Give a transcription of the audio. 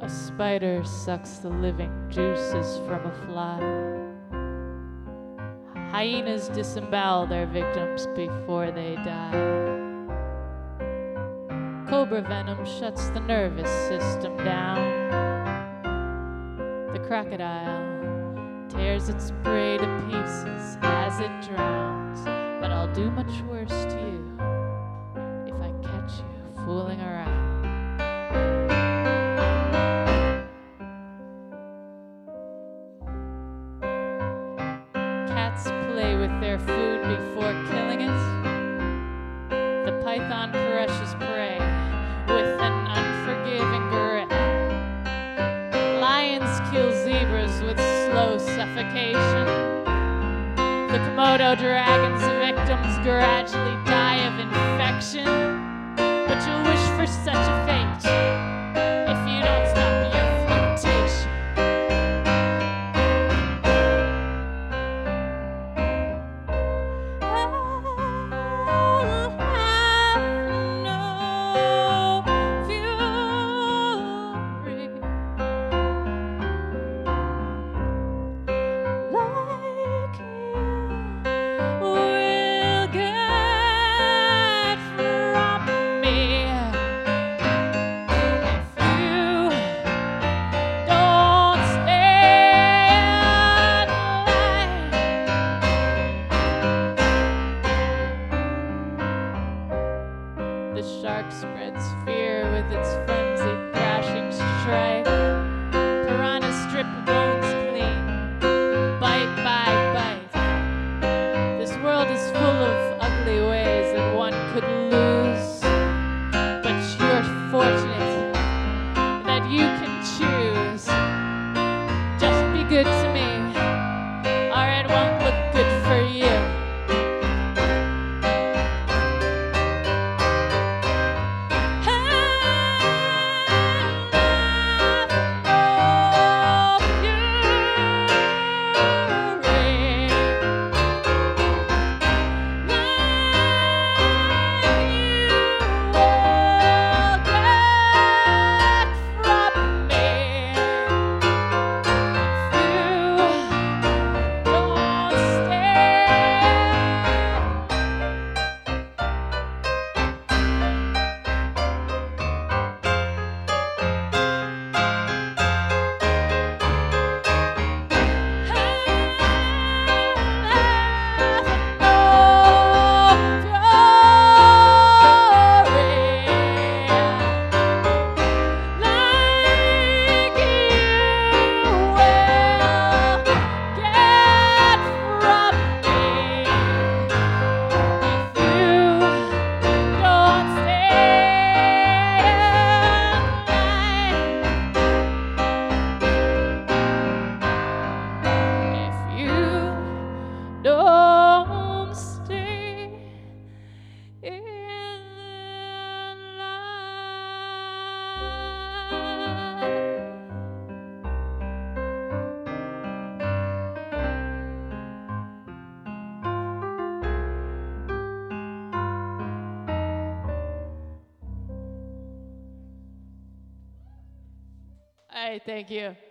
A spider sucks the living juices from a fly. Hyenas disembowel their victims before they die. Cobra venom shuts the nervous system down. The crocodile tears its prey to pieces as it drowns. But I'll do much worse to you if I catch you fooling around. Cats play with their food before killing it. The python crushes prey with an unforgiving grip. Lions kill zebras with slow suffocation. The Komodo dragon's victims gradually die of infection. But you'll wish for such a fate if you don't stop your flotation. The shark spreads fear with its frenzied crashing strike. Piranhas strip bones clean, bite by bite. This world is full of ugly ways that one could lose. But you're fortunate that you can choose. Just be good to me, or it won't look good for you. Don't stay in line. All right, thank you.